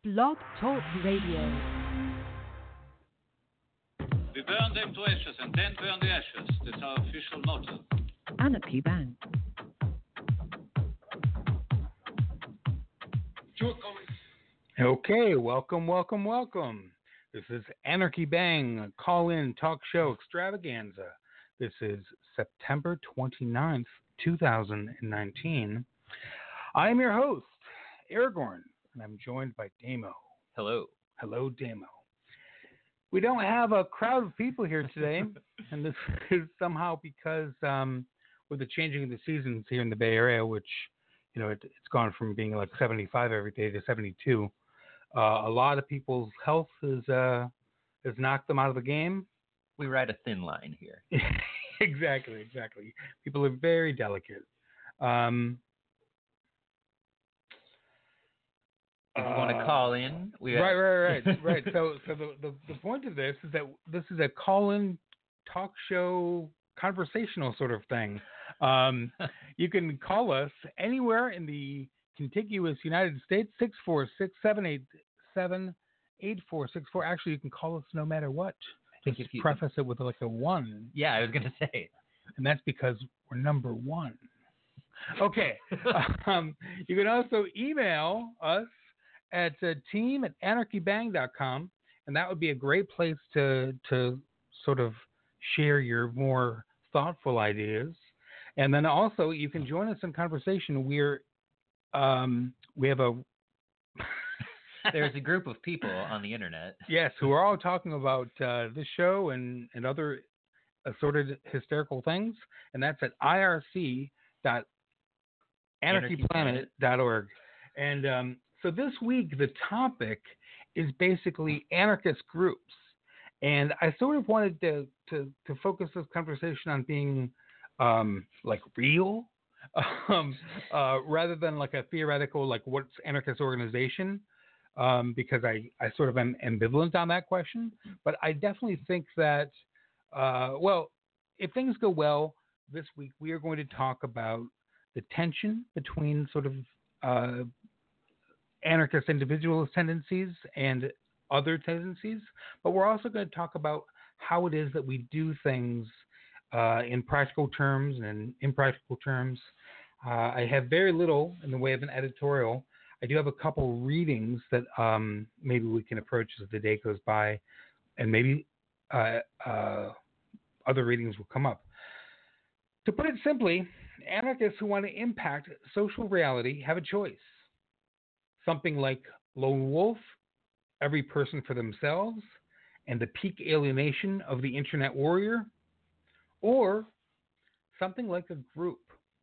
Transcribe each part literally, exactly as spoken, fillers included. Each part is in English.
Blog Talk Radio. We burn them to ashes and then burn the ashes. That's our official motto. Anarchy Bang. Okay, welcome, welcome, welcome. This is Anarchy Bang, a call-in talk show extravaganza. This is September twenty-ninth, twenty nineteen. I am your host, Aragorn, and I'm joined by Damo. Hello. Hello, Damo. We don't have a crowd of people here today, and this is somehow because um, with the changing of the seasons here in the Bay Area, which, you know, it, it's gone from being like seventy-five every day to seventy-two. Uh, a lot of people's health is uh, has knocked them out of the game. We ride a thin line here. exactly, exactly. People are very delicate. Um, if you uh, want to call in, we right, right, right, right. So, so the, the the point of this is that this is a call-in talk show conversational sort of thing. Um, you can call us anywhere in the contiguous United States, six four six, seven eight seven, eight four six four. Actually, you can call us no matter what. Just you, preface it with like a one. Yeah, I was going to say. And that's because we're number one. Okay. um, you can also email us at uh, team at anarchy bang dot com, and that would be a great place to to sort of share your more thoughtful ideas. And then also you can join us in conversation. We're um, we have a there's a group of people on the internet. Yes, who are all talking about uh, this show and and other assorted hysterical things, and that's at I R C dot anarchy planet dot org. And um, so this week the topic is basically anarchist groups, and I sort of wanted to to, to focus this conversation on being um, like real, um, uh, rather than like a theoretical like what's anarchist organization, um, because I, I sort of am ambivalent on that question. But I definitely think that uh, well, if things go well this week, we are going to talk about the tension between sort of uh, anarchist individualist tendencies and other tendencies, but we're also going to talk about how it is that we do things uh, in practical terms and in impractical terms. Uh, I have very little in the way of an editorial. I do have a couple readings that um, maybe we can approach as the day goes by, and maybe uh, uh, other readings will come up. To put it simply, anarchists who want to impact social reality have a choice. Something like Lone Wolf, Every Person for Themselves, and the Peak Alienation of the Internet Warrior, or something like a group.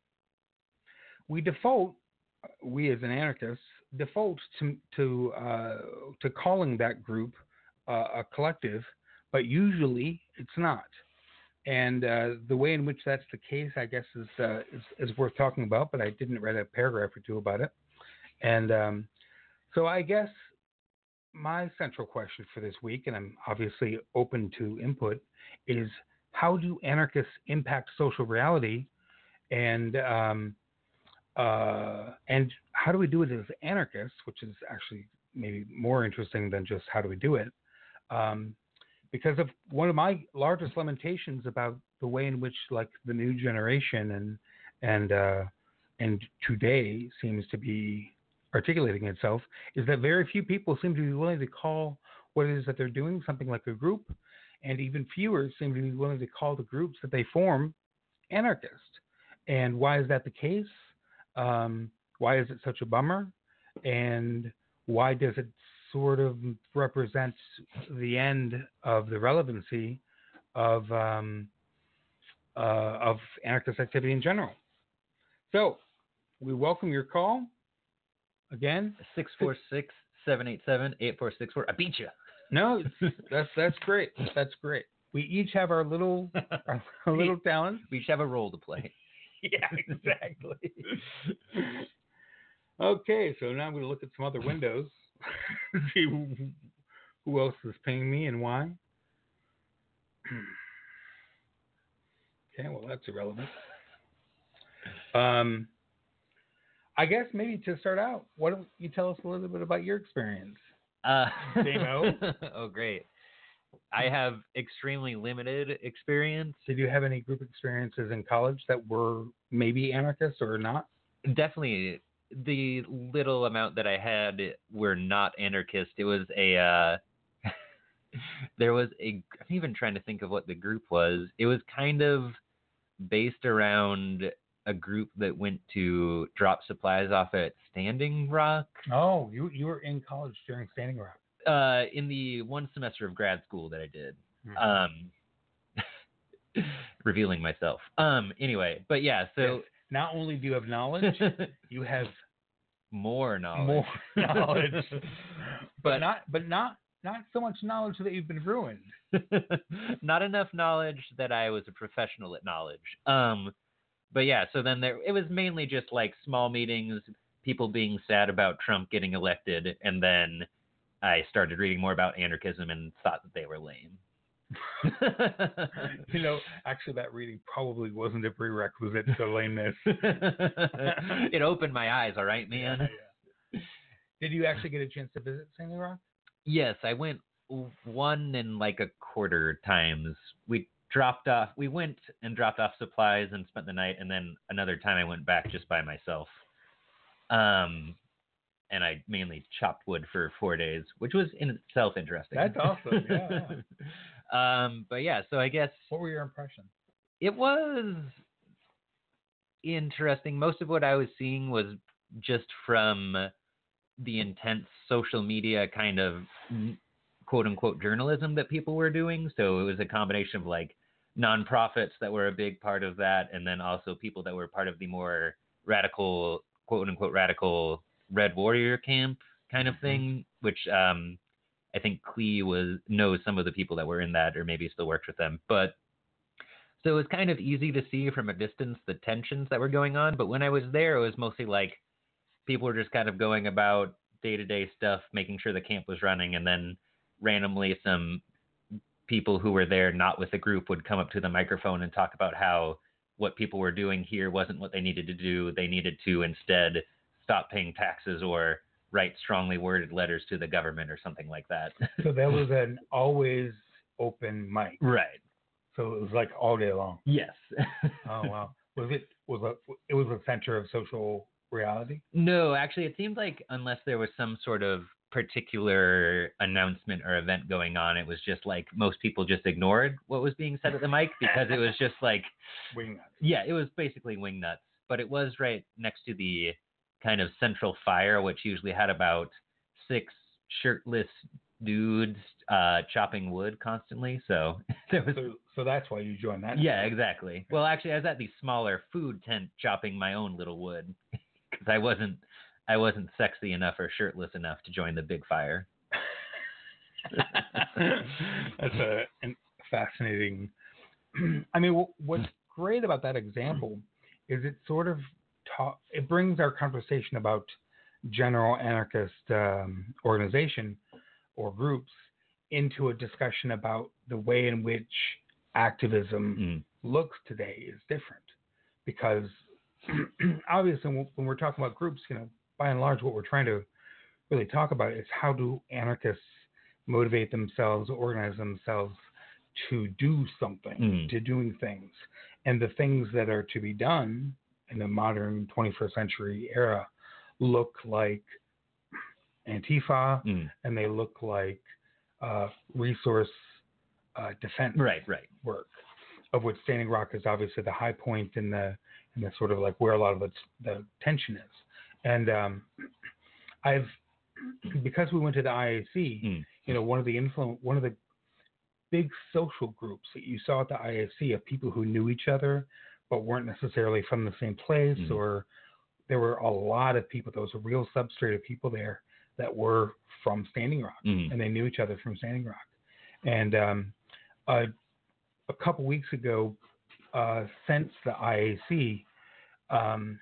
We default, we as an anarchist, default to to uh, to calling that group uh, a collective, but usually it's not. And uh, the way in which that's the case, I guess, is, uh, is is worth talking about. But I didn't write a paragraph or two about it, and um, so I guess my central question for this week, and I'm obviously open to input, is how do anarchists impact social reality, and um, uh, and how do we do it as anarchists, which is actually maybe more interesting than just how do we do it, um, because of one of my largest lamentations about the way in which like the new generation and and uh, and today seems to be articulating itself is that very few people seem to be willing to call what it is that they're doing something like a group, and even fewer seem to be willing to call the groups that they form anarchist. And why is that the case? Um, why is it such a bummer? And why does it sort of represent the end of the relevancy of um, uh, of anarchist activity in general? So we welcome your call. Again, six four six, seven eight seven, eight four six four. I beat you. No, that's that's great. That's great. We each have our little our, our little talents. We each have a role to play. Yeah, exactly. Okay, so now I'm going to look at some other windows, see who, who else is paying me and why. Okay, well that's irrelevant. Um. I guess maybe to start out, why don't you tell us a little bit about your experience? Uh, Damo? oh, great. I have extremely limited experience. Did you have any group experiences in college that were maybe anarchist or not? Definitely, the little amount that I had were not anarchist. It was a, uh, there was a, I'm even trying to think of what the group was. It was kind of based around a group that went to drop supplies off at Standing Rock. Oh, you you were in college during Standing Rock. Uh, in the one semester of grad school that I did. Um, revealing myself. Um, anyway, but yeah, so Yes. Not only do you have knowledge, you have more knowledge. more knowledge, but, But- not but not not so much knowledge that you've been ruined. Not enough knowledge that I was a professional at knowledge. Um, but yeah, so then there, it was mainly just like small meetings, people being sad about Trump getting elected, and then I started reading more about anarchism and thought that they were lame. You know, actually, that reading probably wasn't a prerequisite to lameness. It opened my eyes, all right, man. Yeah, yeah. Did you actually get a chance to visit Standing Rock? Yes, I went one and like a quarter times. We dropped off, we went and dropped off supplies and spent the night, and then another time I went back just by myself. Um, and I mainly chopped wood for four days, which was in itself interesting. That's awesome. Yeah. um, but yeah, so I guess What were your impressions? it was interesting. Most of what I was seeing was just from the intense social media kind of quote unquote journalism that people were doing. So it was a combination of like nonprofits that were a big part of that, and then also people that were part of the more radical, quote unquote radical Red Warrior camp kind of thing, which um, I think Clee was knows some of the people that were in that, or maybe still works with them. But so it was kind of easy to see from a distance the tensions that were going on. But when I was there, it was mostly like people were just kind of going about day-to-day stuff, making sure the camp was running, and then randomly some people who were there not with the group would come up to the microphone and talk about how what people were doing here wasn't what they needed to do. They needed to instead stop paying taxes or write strongly worded letters to the government or something like that. So that was an always open mic. Right. So it was like all day long. Yes. Oh wow. Was it was a it was a center of social reality? No, actually, it seemed like unless there was some sort of particular announcement or event going on, it was just like most people just ignored what was being said at the mic because it was just like, Wingnuts. yeah, it was basically wingnuts. But it was right next to the kind of central fire, which usually had about six shirtless dudes uh, chopping wood constantly. So there was. So, so that's why you joined that. Yeah, exactly. Well, actually, I was at the smaller food tent chopping my own little wood because I wasn't, I wasn't sexy enough or shirtless enough to join the big fire. That's a an fascinating. I mean, wh- what's great about that example is it sort of ta- it brings our conversation about general anarchist um, organization or groups into a discussion about the way in which activism Mm. looks today is different, because obviously when when we're talking about groups, you know, by and large, what we're trying to really talk about is how do anarchists motivate themselves, organize themselves to do something, Mm. to doing things. And the things that are to be done in the modern twenty-first century era look like Antifa, Mm. and they look like uh, resource uh, defense Right, right. work, of which Standing Rock is obviously the high point in the in the sort of like where a lot of the, the tension is. And um, I've because we went to the I A C, Mm. you know, one of the influ- one of the big social groups that you saw at the I A C of people who knew each other but weren't necessarily from the same place, Mm. or there were a lot of people. There was a real substrate of people there that were from Standing Rock, Mm. and they knew each other from Standing Rock. And um, uh, a couple weeks ago, uh, since the I A C, um,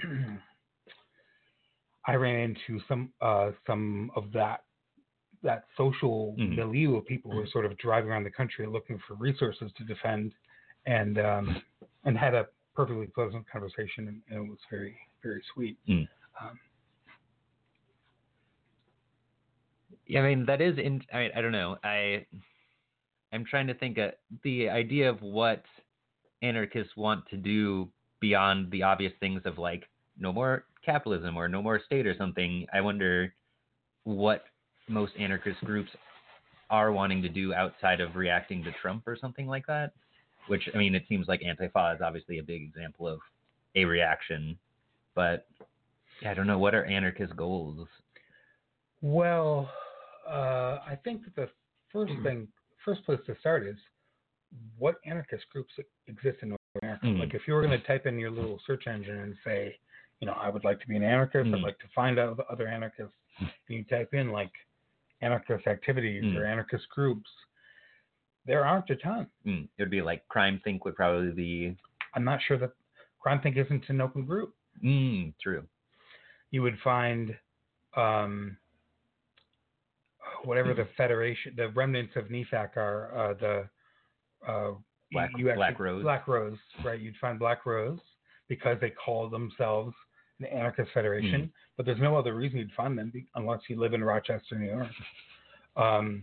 I ran into some uh, some of that that social Mhm. milieu of people who were sort of driving around the country looking for resources to defend, and um, and had a perfectly pleasant conversation, and, and it was very very sweet. Mm. Um, Yeah, I mean that is in. I I don't know. I I'm trying to think of the idea of what anarchists want to do beyond the obvious things of like no more capitalism or no more state or something. I wonder what most anarchist groups are wanting to do outside of reacting to Trump or something like that. Which, I mean, it seems like Antifa is obviously a big example of a reaction, but yeah, I don't know. What are anarchist goals? Well, uh, I think that the first thing, first place to start is what anarchist groups exist in North America. Mm. Like if you were going to type in your little search engine and say, you know, I would like to be an anarchist, Mm. I'd like to find out the other anarchists, and you type in like anarchist activities Mm. or anarchist groups, there aren't a ton. Mm. It would be like Crime Think would probably be. I'm not sure that Crime Think isn't an open group. Mm, true. You would find um, whatever the federation, the remnants of N E F A C are, uh, the uh, Black, you actually, Black Rose. Black Rose, right? You'd find Black Rose because they call themselves an anarchist federation, Mm. but there's no other reason you'd find them be- unless you live in Rochester, New York. Um,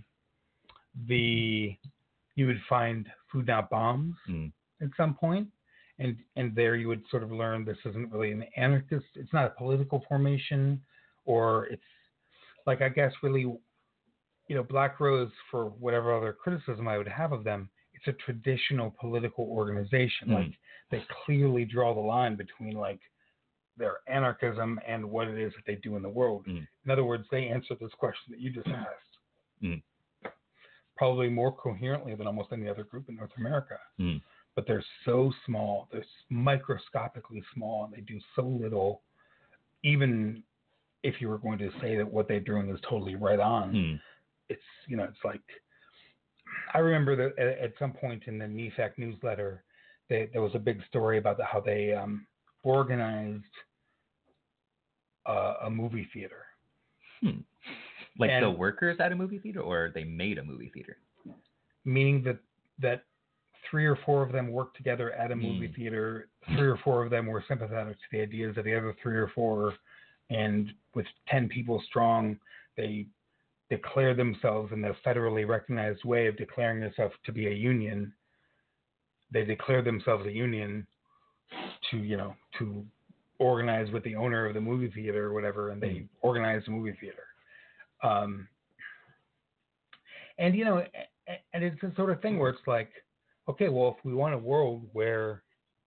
the you would find Food Not Bombs Mm. at some point, and and there you would sort of learn this isn't really an anarchist. It's not a political formation, or it's like I guess really, you know, Black Rose, for whatever other criticism I would have of them, it's a traditional political organization. Mm. Like they clearly draw the line between like their anarchism and what it is that they do in the world. Mm. In other words, they answer this question that you just asked. Mm. Probably more coherently than almost any other group in North America. Mm. But they're so small, they're microscopically small, and they do so little. Even if you were going to say that what they're doing is totally right on, Mm. it's, you know, it's like, I remember that at, at some point in the N E F A C newsletter, they, there was a big story about the, how they um, organized uh, a movie theater. Hmm. Like And- the workers at a movie theater, or they made a movie theater? Meaning that that three or four of them worked together at a movie Mm. theater. Three or four of them were sympathetic to the ideas of the other three or four, and with ten people strong, they declared themselves in the federally recognized way of declaring themselves to be a union. They declared themselves a union to, you know, to organize with the owner of the movie theater or whatever, and they Mm. organized a movie theater. Um, and you know, a- and it's the sort of thing where it's like, okay, well, if we want a world where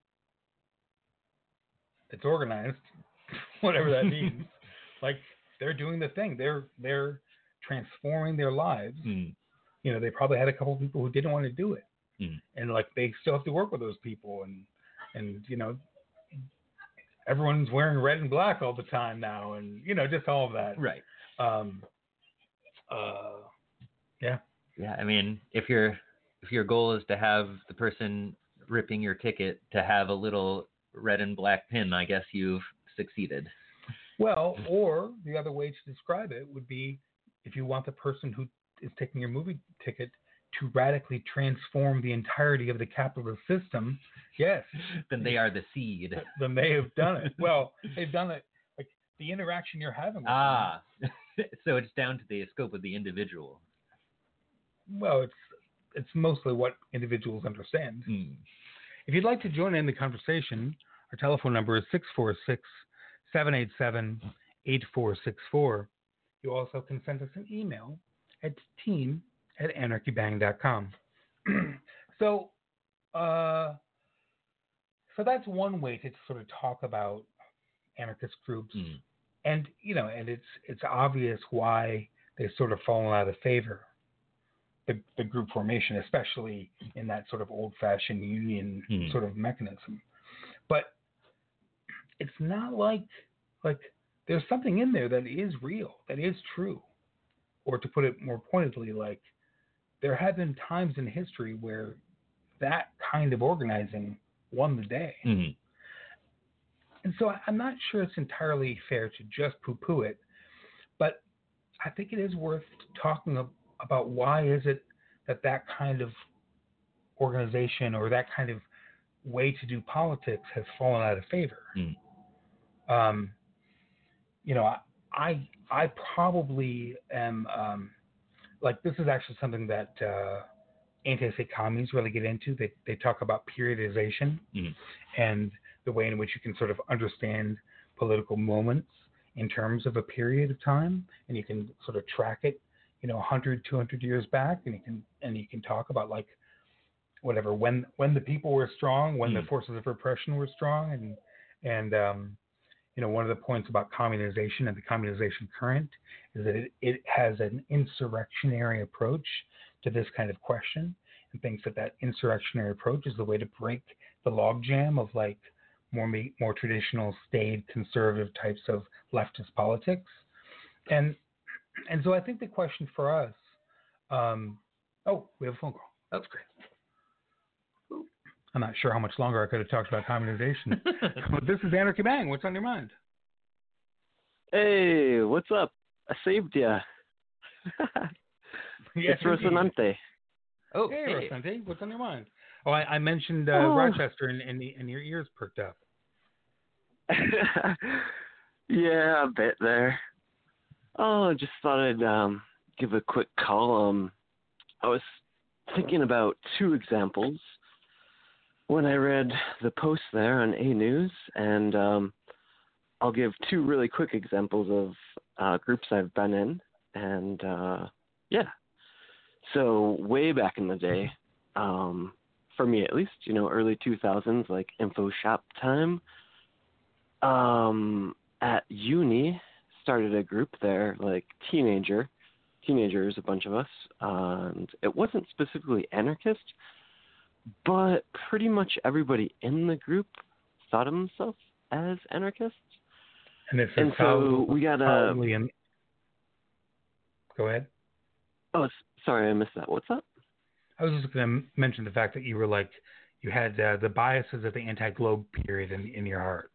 it's organized, whatever that means, like they're doing the thing, they're they're transforming their lives. Mm. You know, they probably had a couple of people who didn't want to do it, Mm. and like they still have to work with those people, and and you know, everyone's wearing red and black all the time now, and you know, just all of that. Right. Um, uh, yeah. Yeah, I mean, if your if your goal is to have the person ripping your ticket to have a little red and black pin, I guess you've succeeded. Well, or the other way to describe it would be if you want the person who is taking your movie ticket to radically transform the entirety of the capitalist system, yes, Then they are the seed. then they have done it. Well, they've done it. Like the interaction you're having with them. Ah, so it's down to the scope of the individual. Well, it's it's mostly what individuals understand. Mm. If you'd like to join in the conversation, our telephone number is six four six, seven eight seven, eight four six four. You also can send us an email at team at anarchybang dot com. so, uh, so that's one way to sort of talk about anarchist groups, Mm. and you know, and it's it's obvious why they've sort of fallen out of favor. The, the group formation, especially in that sort of old-fashioned union Hmm. sort of mechanism. But it's not like like there's something in there that is real, that is true. Or to put it more pointedly, like there have been times in history where that kind of organizing won the day. Mm. And so I- I'm not sure it's entirely fair to just poo-poo it, but I think it is worth talking ab- about why is it that that kind of organization or that kind of way to do politics has fallen out of favor. Mm. Um, you know, I, I I probably am um, like this is actually something that uh, anti-state commies really get into. They they talk about periodization Mhm. and the way in which you can sort of understand political moments in terms of a period of time, and you can sort of track it, you know, one hundred, two hundred years back, and you can and you can talk about like whatever when when the people were strong, when the Mm. forces of repression were strong, and and um, you know, one of the points about communization and the communization current is that it, it has an insurrectionary approach to this kind of question, and thinks that that insurrectionary approach is the way to break the logjam of like more me- more traditional staid conservative types of leftist politics. And and so I think the question for us, um, oh, we have a phone call. That's great. I'm not sure how much longer I could have talked about communization. But this is Anarchy Bang. What's on your mind? Hey, what's up? I saved ya. Yes, it's Rocinante. Oh, Hey, hey. Rosante, what's on your mind? Oh, I, I mentioned uh, Oh. Rochester, and, and, the- and your ears perked up. Yeah, a bit there. Oh, I just thought I'd um, give a quick call. Um, I was thinking about two examples when I read the post there on A News, and um, I'll give two really quick examples of uh, groups I've been in, and uh, yeah. So way back in the day, um, for me at least, you know, early two thousands, like info shop time, um, at uni, started a group there, like teenager, teenagers, a bunch of us, and it wasn't specifically anarchist, but pretty much everybody in the group thought of themselves as anarchists. And this And is so probably, we got a. probably in... Go ahead. Oh, s- sorry, I missed that. What's up? I was just going to mention the fact that you were like, you had uh, the biases of the anti-globe period in, in your heart.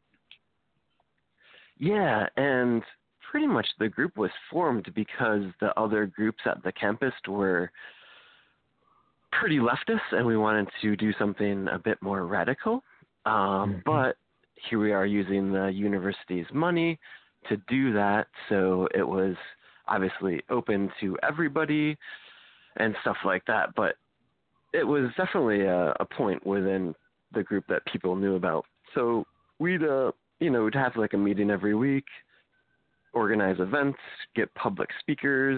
Yeah, and pretty much the group was formed because the other groups at the campus were pretty leftist, and we wanted to do something a bit more radical. Um, Mhm. But here we are using the university's money to do that, so it was obviously open to everybody and stuff like that. But it was definitely a, a point within the group that people knew about. So we'd, uh, you know, we'd have like a meeting every week, organize events, get public speakers,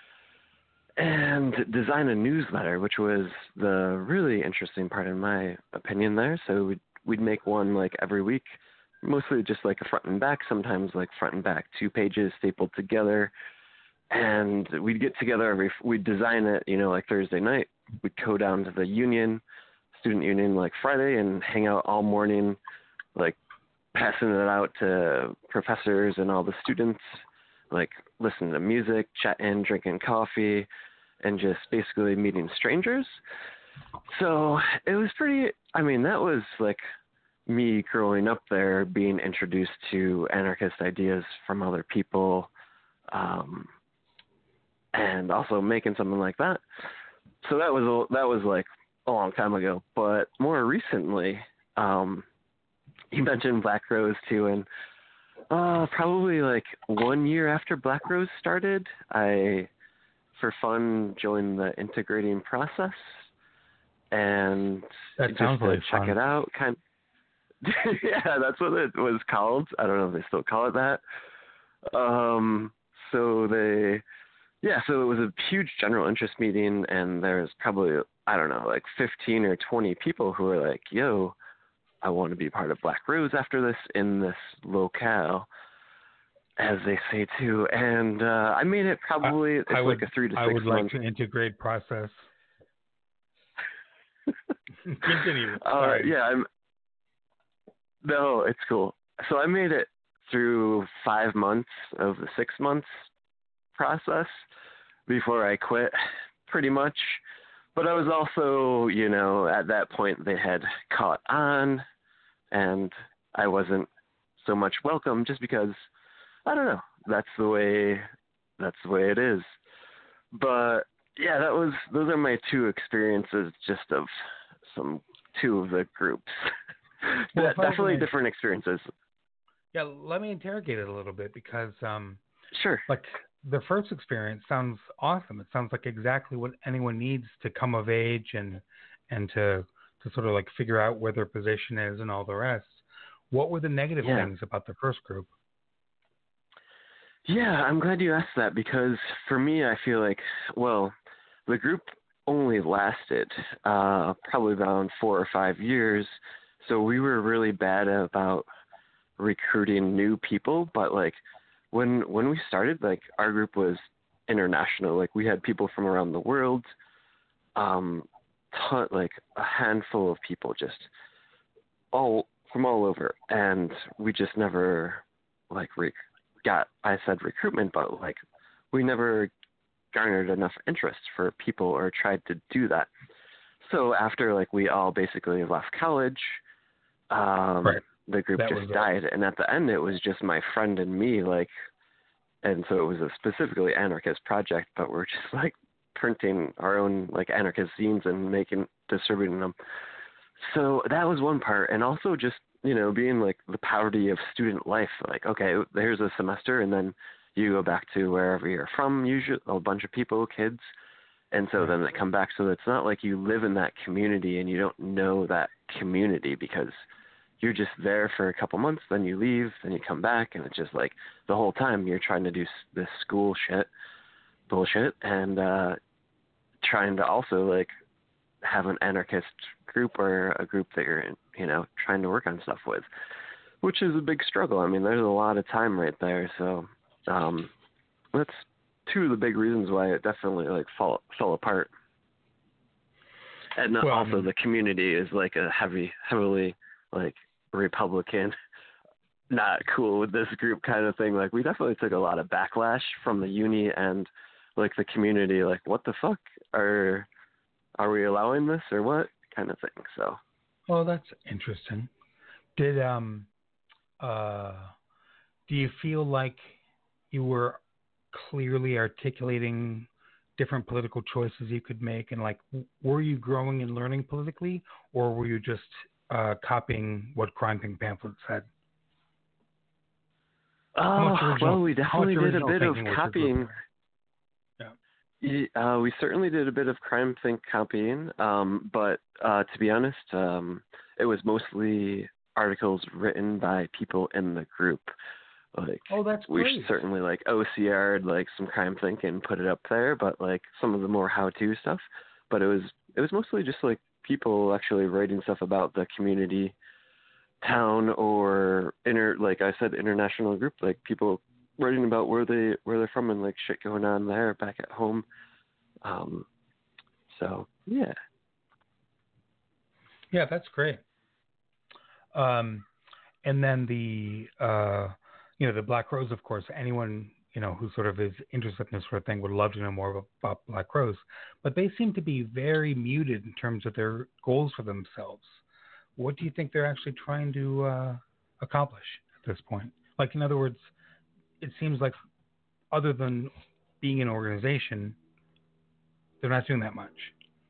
and design a newsletter, which was the really interesting part in my opinion there. So we'd, we'd make one like every week, mostly just like a front and back, sometimes like front and back, two pages stapled together. And we'd get together every, we'd design it, you know, like Thursday night. We'd go down to the union, student union, like Friday, and hang out all morning, like passing it out to professors and all the students, like listening to music, chatting, drinking coffee, and just basically meeting strangers. So it was pretty, I mean, that was like me growing up there, being introduced to anarchist ideas from other people, um, and also making something like that. So that was a, that was like a long time ago. But more recently, um, you mentioned Black Rose too, and uh, probably like one year after Black Rose started, I, for fun, joined the integrating process, and That just sounds to like check fun. it out. Kind, yeah, that's what it was called. I don't know if they still call it that. Um, so they. Yeah, so it was a huge general interest meeting, and there's probably, I don't know, like fifteen or twenty people who were like, yo, I want to be part of Black Rose after this in this locale, as they say too. And uh, I made it probably, it's I like would, a three to I six would like months. to integrate process. Continue. Uh, Sorry. yeah, I'm, no, it's cool. So I made it through five months of the six months process before I quit, pretty much. But I was also, you know, at that point they had caught on, and I wasn't so much welcome just because, I don't know, that's the way, that's the way it is. But yeah, that was, those are my two experiences just of some, two of the groups. Well, De- if I were definitely gonna- different experiences. Yeah, let me interrogate it a little bit because um, Sure. like the first experience sounds awesome. It sounds like exactly what anyone needs to come of age and and to to sort of like figure out where their position is and all the rest. What were the negative Yeah. things about the first group? Yeah, I'm glad you asked that because for me, I feel like, well, the group only lasted uh, probably around four or five years. So we were really bad about recruiting new people. But like when when we started, like our group was international. Like we had people from around the world, um, ton, like a handful of people just all from all over, and we just never like rec- got. I said recruitment, but like we never garnered enough interest for people or tried to do that. So after like we all basically left college, um, Right. the group That just was it. died, and at the end it was just my friend and me, like, and so it was a specifically anarchist project, but we're just like printing our own like anarchist zines and making distributing them. So that was one part, and also just, you know, being like the poverty of student life. Like, okay, there's a semester, and then you go back to wherever you're from. Usually, a bunch of people, kids, and so then they come back. So it's not like you live in that community and you don't know that community because you're just there for a couple months, then you leave, then you come back, and it's just like the whole time you're trying to do s- this school shit, bullshit, and uh, trying to also like have an anarchist group or a group that you're, you know, trying to work on stuff with, which is a big struggle. I mean, there's a lot of time right there. So um, that's two of the big reasons why it definitely like fall, fell apart. And Well, I also mean- the community is like a heavy, heavily like Republican, not cool with this group kind of thing. Like we definitely took a lot of backlash from the uni and like the community, like what the fuck are, are we allowing this or what kind of thing? So, Well, that's interesting. Did um uh do you feel like you were clearly articulating different political choices you could make, and like w- were you growing and learning politically, or were you just uh, copying what Crime Think pamphlet said? How much oh, original- well, we how much definitely did a original bit of thinking was your group copying. there? Ye- Uh, we certainly did a bit of Crime Think copying, um, but uh, to be honest, um, it was mostly articles written by people in the group. Like, Oh, that's we great. certainly like O C R'd like some Crime Think and put it up there, but like some of the more how-to stuff. But it was it was mostly just like people actually writing stuff about the community, town, or inter like I said, international group, like people writing about where they where they're from and like shit going on there back at home. Um, so yeah. Yeah, that's great. Um, and then the uh, you know, the Black Rose, of course. Anyone, you know, who sort of is interested in this sort of thing would love to know more about Black Rose. But they seem to be very muted in terms of their goals for themselves. What do you think they're actually trying to uh, accomplish at this point? Like, in other words, it seems like other than being an organization, they're not doing that much.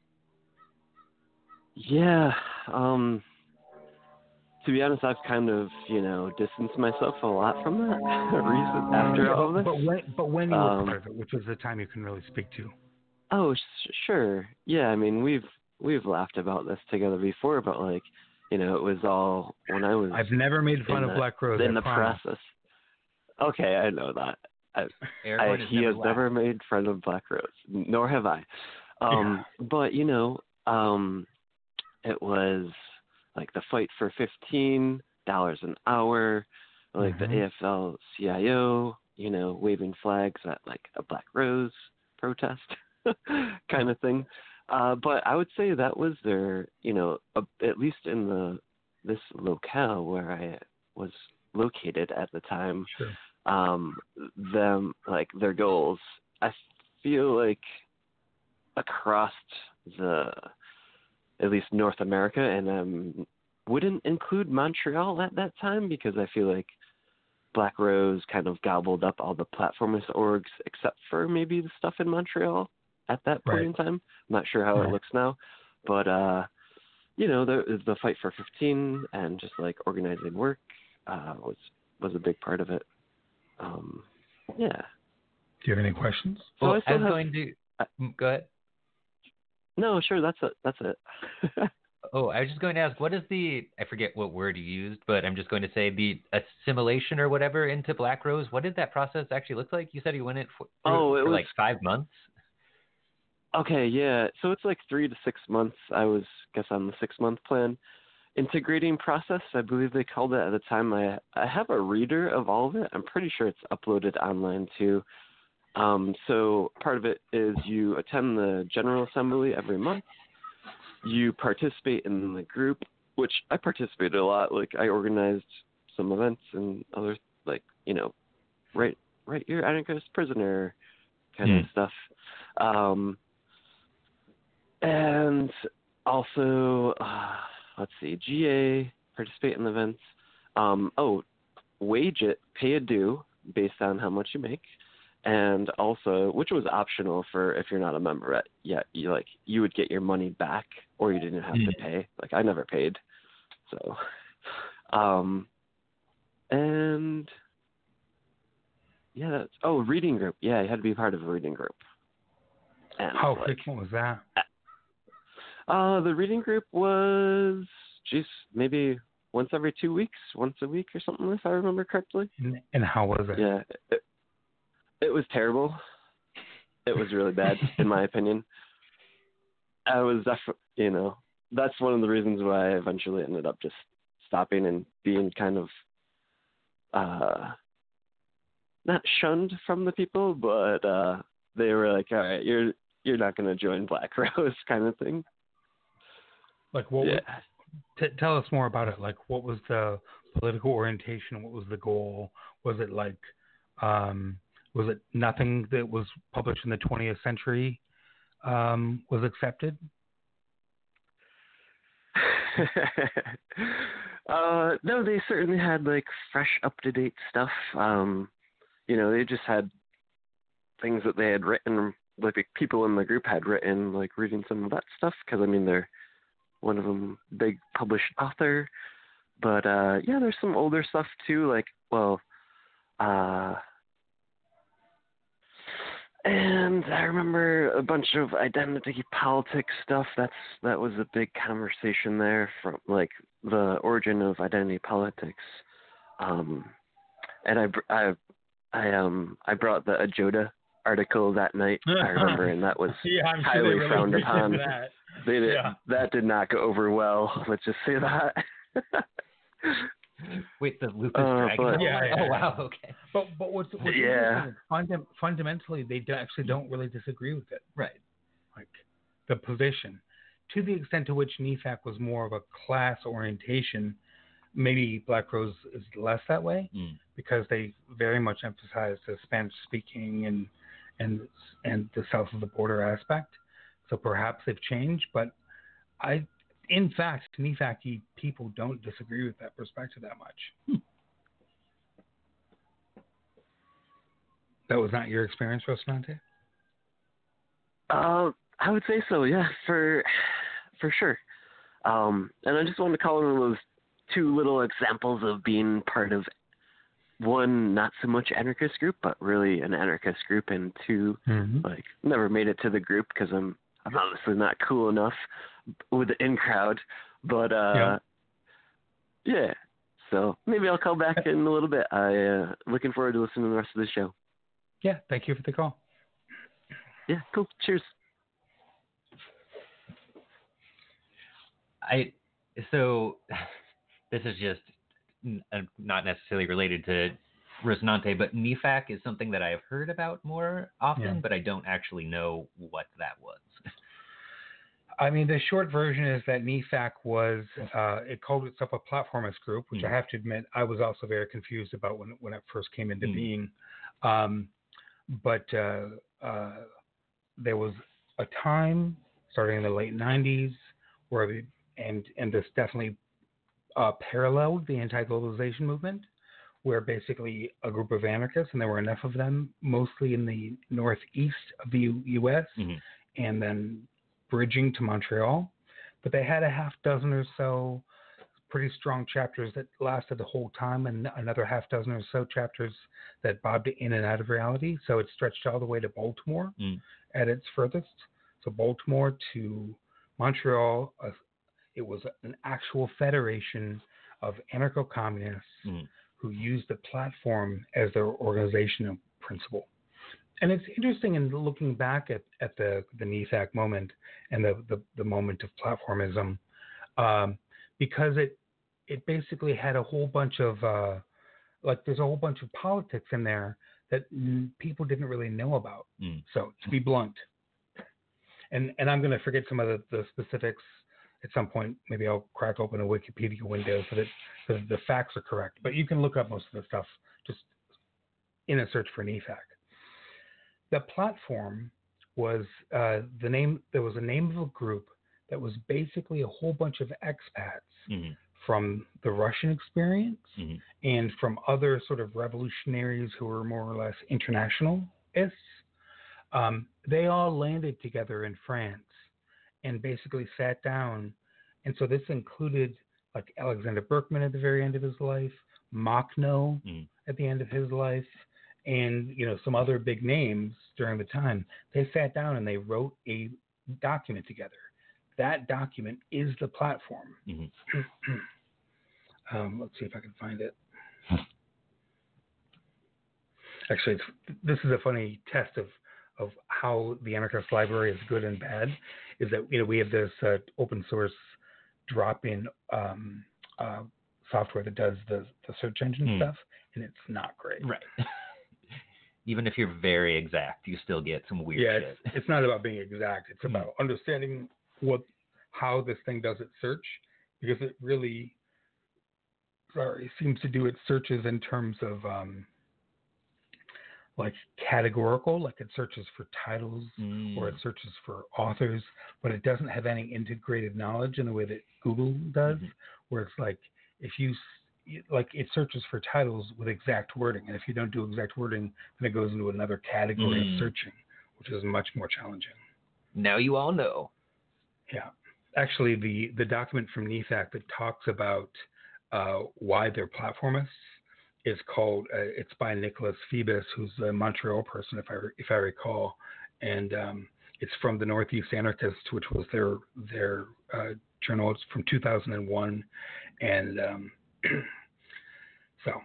Yeah. Um, to be honest, I've kind of, you know, distanced myself a lot from that reason after Yeah, all of but, this. but when but when you were Um, part of it, which is the time you can really speak to. Oh, sh- sure. Yeah, I mean, we've we've laughed about this together before, but like, you know, it was all when I was I've never made fun in of the, Black Rose. in I the promise. process. Okay, I know that. I, I, Aaron has he never has laughed. never made fun of Black Rose, nor have I. Um, But you know, um, it was like the fight for fifteen dollars an hour, like Mhm. the A F L C I O, you know, waving flags at like a Black Rose protest kind of thing. Uh, but I would say that was their, you know, a, at least in the this locale where I was located at the time, Sure. um, them like their goals. I feel like across the at least North America, and um, wouldn't include Montreal at that time because I feel like Black Rose kind of gobbled up all the platformist orgs except for maybe the stuff in Montreal at that point Right. in time. I'm not sure how Right. it looks now, but uh, you know, the the fight for fifteen and just like organizing work uh, was was a big part of it. Um, Yeah. Do you have any questions? So Well, I I still was have- going to mm, go ahead. No, sure. That's it. That's it. Oh, I was just going to ask, what is the, I forget what word you used, but I'm just going to say the assimilation or whatever into Black Rose. What did that process actually look like? You said you went it for, Oh, it for was- like five months? Okay, yeah. So it's like three to six months. I was, guess, on the six-month plan. Integrating process, I believe they called it at the time. I I have a reader of all of it. I'm pretty sure it's uploaded online too. Um, so part of it is you attend the General Assembly every month. You participate in the group, which I participated a lot. Like I organized some events and other, like, you know, right, right, you're anarchist prisoner kind Hmm. of stuff. Um, and also, uh, let's see, G A, participate in events. Um, oh, wage it, pay a due based on how much you make. And also, which was optional for if you're not a member at yet, you like you would get your money back, or you didn't have to pay. Like I never paid, so. Um, and yeah, that's oh reading group. Yeah, you had to be part of a reading group. And How like, frequent was that? Uh, the reading group was, geez, maybe once every two weeks, once a week or something, if I remember correctly. And, and how was it? Yeah. It, it was terrible. It was really bad, in my opinion. I was definitely, you know, that's one of the reasons why I eventually ended up just stopping and being kind of, uh, not shunned from the people, but uh, they were like, all right, you're you're not going to join Black Rose kind of thing. Like, what? Yeah. T- tell us more about it. Like, what was the political orientation? What was the goal? Was it like, um, was it nothing that was published in the twentieth century um, was accepted? uh, no, they certainly had like fresh, up to date stuff. Um, you know, they just had things that they had written, like people in the group had written, like reading some of that stuff. Because I mean, they're one of them, big published author. But uh, yeah, there's some older stuff too. Like, well, uh, and I remember a bunch of identity politics stuff. That's that was a big conversation there, from like the origin of identity politics. Um, and I, I, I um I brought the Ajoda article that night. I remember, and that was Yeah, I'm sure highly they really frowned appreciated upon. that. They did, Yeah. that did not go over well. Let's just say that. Wait, the Lucas Uh, Dragon? but- Yeah, yeah, oh, yeah. wow, okay. But but what's, what's Yeah. interesting is fundam- fundamentally they do- actually don't really disagree with it. Right. Like the position, to the extent to which N E F A C was more of a class orientation, maybe Black Rose is less that way Mm. because they very much emphasize the Spanish speaking and and and the south of the border aspect. So perhaps they've changed, but I, in fact, N E F A C people don't disagree with that perspective that much. Hmm. That was not your experience, Rocinante? Uh, I would say so. Yeah, for for sure. Um, and I just wanted to call them those two little examples of being part of one, not so much anarchist group, but really an anarchist group, and two, Mm-hmm. like never made it to the group because I'm I'm honestly not cool enough with the in crowd. But uh, Yeah. yeah. So maybe I'll call back in a little bit. I uh, looking forward to listening to the rest of the show. Yeah, thank you for the call. Yeah, cool. Cheers. I so this is just n- uh, not necessarily related to Rocinante, but N E F A C is something that I have heard about more often, Yeah. but I don't actually know what that was. I mean, the short version is that N E F A C was, uh, it called itself a platformist group, which Mm. I have to admit I was also very confused about when, when it first came into Mm. being. Um, but uh, uh, there was a time starting in the late nineties where, we, and, and this definitely uh, paralleled the anti-globalization movement, where basically a group of anarchists, and there were enough of them, mostly in the northeast of the U- U.S., Mhm. and then bridging to Montreal, but they had a half dozen or so pretty strong chapters that lasted the whole time, and another half dozen or so chapters that bobbed in and out of reality. So it stretched all the way to Baltimore Mm. at its furthest. So Baltimore to Montreal, uh, it was an actual federation of anarcho-communists Mm. who used the platform as their organizational principle. And it's interesting in looking back at, at the, the N E F A C moment and the, the, the moment of platformism, um, because it it basically had a whole bunch of, uh, like there's a whole bunch of politics in there that n- people didn't really know about. Mm. So to be blunt, and, and I'm going to forget some of the, the specifics at some point. Maybe I'll crack open a Wikipedia window so that, so that the facts are correct. But you can look up most of the stuff just in a search for N E F A C. The platform was uh, the name. There was a name of a group that was basically a whole bunch of expats Mm. from the Russian experience Mm. and from other sort of revolutionaries who were more or less internationalists. Um, they all landed together in France and basically sat down. And so this included like Alexander Berkman at the very end of his life, Machno Mm. at the end of his life, and you know some other big names during the time. They sat down and they wrote a document together. That document is the platform. Mhm. um, let's see if I can find it. Actually, it's, this is a funny test of of how the anarchist library is good and bad. Is that you know we have this uh, open source drop-in um, uh, software that does the the search engine Hmm. stuff, and it's not great. Right. Even if you're very exact, you still get some weird Yeah, shit. it's, it's not about being exact. It's Hmm. about understanding what how this thing does its search, because it really sorry seems to do its searches in terms of um, like categorical, like it searches for titles Mm. or it searches for authors, but it doesn't have any integrated knowledge in the way that Google does, Mhm. where it's like if you s- like it searches for titles with exact wording, and if you don't do exact wording, then it goes into another category Mm. of searching, which is much more challenging. Now you all know. Yeah, actually, the the document from N E F A C that talks about uh, why they're platformists is called. Uh, it's by Nicholas Phoebus, who's a Montreal person, if I re- if I recall, and um, it's from the Northeast Anarchist, which was their their uh, journal. It's from two thousand one, and um, so.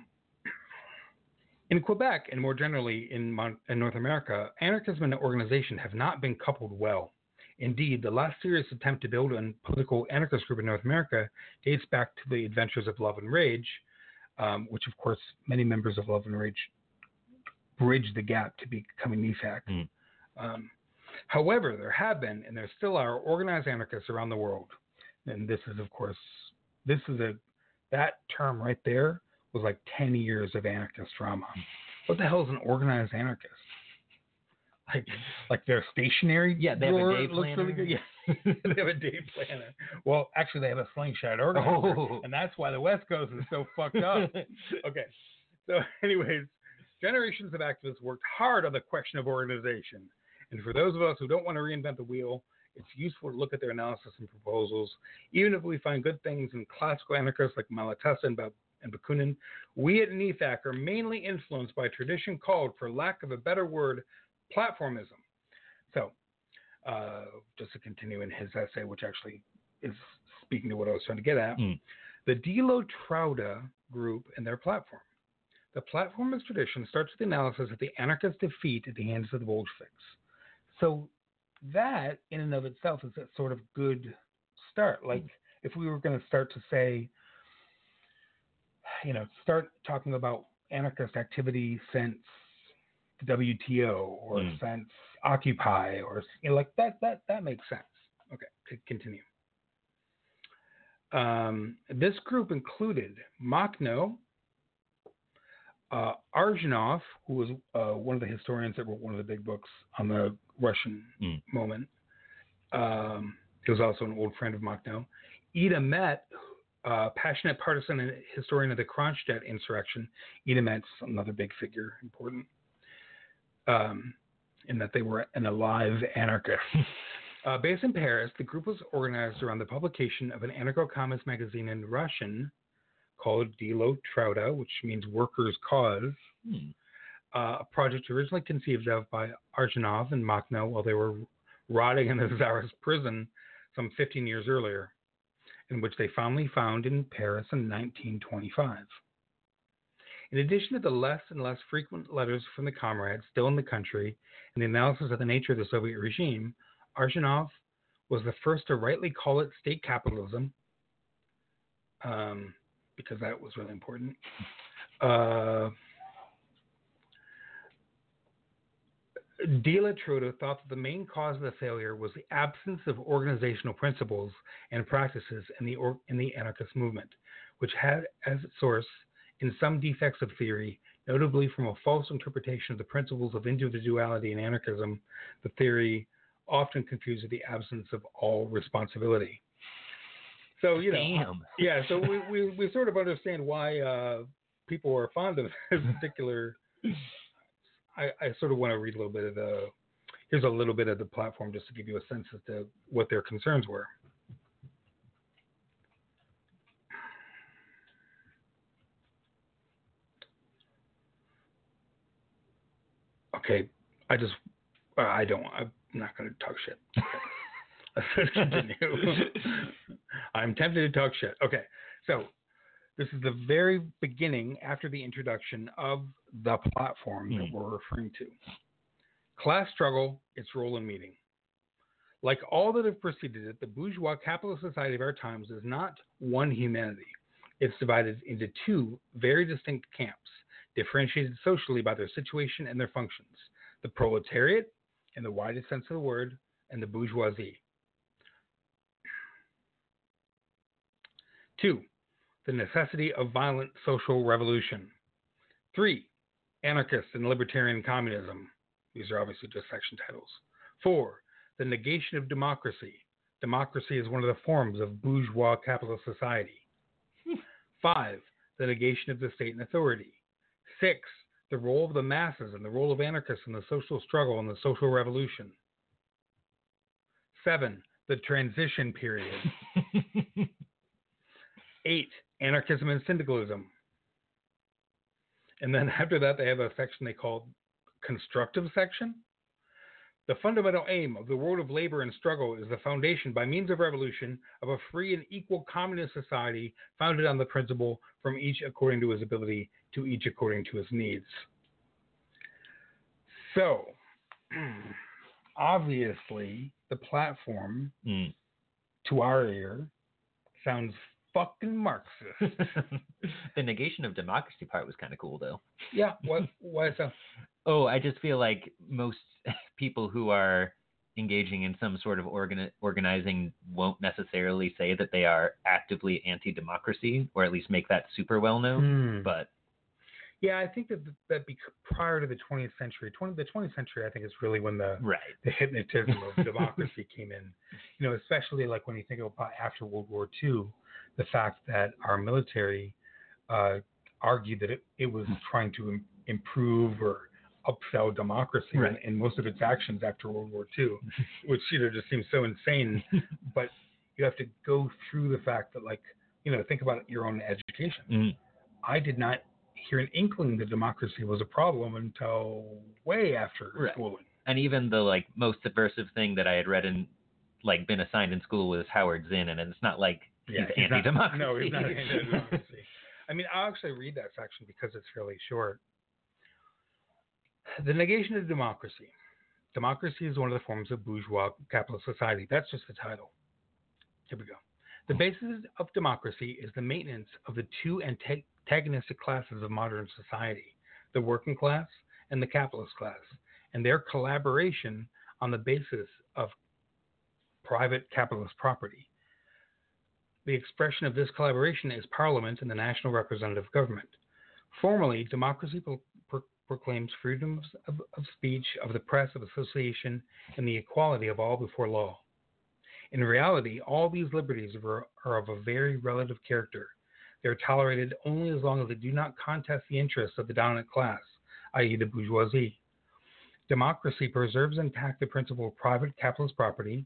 In Quebec and more generally in, Mon- in North America, anarchism and organization have not been coupled well. Indeed, the last serious attempt to build a political anarchist group in North America dates back to the adventures of Love and Rage, um, which, of course, many members of Love and Rage bridged the gap to becoming N E F A C. Mm. Um, however, there have been, and there still are, organized anarchists around the world. And this is, of course, this is a, that term right there was like ten years of anarchist drama. What the hell is an organized anarchist? Like, like their stationary Yeah, they have a drawer day looks really planner. good. Yeah, they have a day planner. Well, actually, they have a slingshot organizer, Oh. and that's why the West Coast is so fucked up. Okay, so anyways, generations of activists worked hard on the question of organization, and for those of us who don't want to reinvent the wheel, it's useful to look at their analysis and proposals. Even if we find good things in classical anarchists like Malatesta and, ba- and Bakunin, we at N E F A C are mainly influenced by a tradition called, for lack of a better word, platformism. So, uh, just to continue in his essay, which actually is speaking to what I was trying to get at, Mm. the De Lo Trauda group and their platform. The platformist tradition starts with the analysis of the anarchist defeat at the hands of the Bolsheviks. So that, in and of itself, is a sort of good start. Like, if we were going to start to say, you know, start talking about anarchist activity since the W T O or Mm. since Occupy, or you know, like that, that that makes sense. Okay, c- continue. Um, this group included Makhno, uh, Arjunov, who was uh, one of the historians that wrote one of the big books on the Russian Mm. moment. Um, he was also an old friend of Makhno. Ida Met, uh, passionate partisan and historian of the Kronstadt insurrection. Ida Met's another big figure, important, um, in that they were an alive anarchist. Uh, based in Paris, the group was organized around the publication of an anarcho-communist magazine in Russian called Delo Truda, which means workers' cause, Hmm. uh, a project originally conceived of by Arjanov and Makhno while they were rotting in the Tsarist prison some fifteen years earlier, in which they finally found in Paris in nineteen twenty-five. In addition to the less and less frequent letters from the comrades still in the country and the analysis of the nature of the Soviet regime, Arjanov was the first to rightly call it state capitalism, um, because that was really important. Uh, De La Truda thought that the main cause of the failure was the absence of organizational principles and practices in the, or, in the anarchist movement, which had as its source in some defects of theory, notably from a false interpretation of the principles of individuality in anarchism, the theory often confused with the absence of all responsibility. So, you know, Damn. yeah, so we, we, we sort of understand why uh, people are fond of this particular. I, I sort of want to read a little bit of the, here's a little bit of the platform just to give you a sense as to what their concerns were. Okay, I just, uh, I don't, I'm not going to talk shit. Okay. Let's continue. I'm tempted to talk shit. Okay, so this is the very beginning after the introduction of the platform that Mm. we're referring to. Class struggle, its role in meeting. Like all that have preceded it, the bourgeois capitalist society of our times is not one humanity. It's divided into two very distinct camps, differentiated socially by their situation and their functions: the proletariat, in the widest sense of the word, and the bourgeoisie. Two, the necessity of violent social revolution. Three, anarchist and libertarian communism. These are obviously just section titles. Four, the negation of democracy. Democracy is one of the forms of bourgeois capitalist society. Five, the negation of the state and authority. Six, the role of the masses and the role of anarchists in the social struggle and the social revolution. Seven, the transition period. Eight, anarchism and syndicalism. And then after that, they have a section they call constructive section. The fundamental aim of the world of labor and struggle is the foundation by means of revolution of a free and equal communist society founded on the principle from each according to his ability to each according to his needs. So, obviously, the platform Mm. to our ear sounds fucking Marxist. The negation of democracy part was kind of cool, though. Yeah, what? Why so? Oh, I just feel like most people who are engaging in some sort of organi- organizing won't necessarily say that they are actively anti-democracy, or at least make that super well known. Hmm. But Yeah, I think that that be prior to the twentieth century, twenty, the twentieth century, I think is really when the right, the hypnotism of democracy came in. You know, especially like when you think about after World War Two, the fact that our military uh, argued that it, it was trying to im- improve or upsell democracy Right. in, in most of its actions after World War Two, which, you know, just seems so insane. But you have to go through the fact that, like, you know, think about your own education. Mm. I did not hear an inkling that democracy was a problem until way after Right. schooling. And even the like most subversive thing that I had read and like been assigned in school was Howard Zinn, and it's not like Yeah, he's he's not- anti-democracy. no, he's not anti-democracy. I mean, I'll actually read that section because it's fairly short. The negation of democracy. Democracy is one of the forms of bourgeois capitalist society. That's just the title. Here we go. The basis of democracy is the maintenance of the two antagonistic classes of modern society, the working class and the capitalist class, and their collaboration on the basis of private capitalist property. The expression of this collaboration is Parliament and the national representative government. Formally, democracy pro- pro- proclaims freedoms of, of speech, of the press, of association, and the equality of all before law. In reality, all these liberties are, are of a very relative character. They are tolerated only as long as they do not contest the interests of the dominant class, that is the bourgeoisie. Democracy preserves intact the principle of private capitalist property.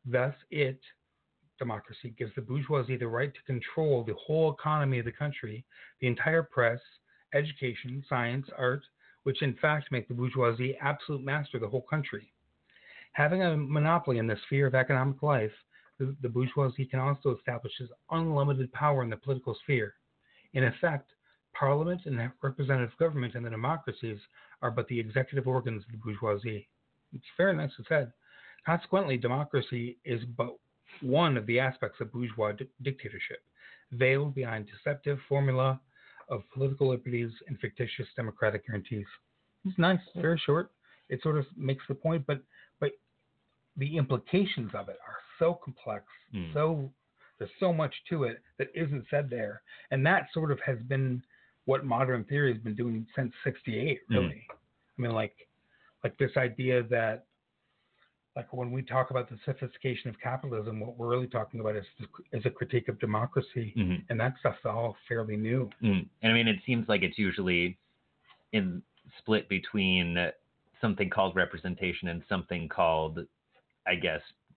Thus, it, democracy, gives the bourgeoisie the right to control the whole economy of the country, the entire press, education, science, art, which in fact make the bourgeoisie absolute master of the whole country. Having a monopoly in the sphere of economic life, the, the bourgeoisie can also establish its unlimited power in the political sphere. In effect, Parliament and representative government in the democracies are but the executive organs of the bourgeoisie. It's very nicely said. Consequently, democracy is but one of the aspects of bourgeois di- dictatorship, veiled behind deceptive formula of political liberties and fictitious democratic guarantees. It's nice, very short. It sort of makes the point, but but the implications of it are so complex, Mm. so there's so much to it that isn't said there, and that sort of has been what modern theory has been doing since sixty-eight, really. Mm. I mean, like, like this idea that, like, when we talk about the sophistication of capitalism, what we're really talking about is is a critique of democracy, mm-hmm. and that stuff's all fairly new. Mm. And I mean, it seems like it's usually in split between something called representation and something called, I guess,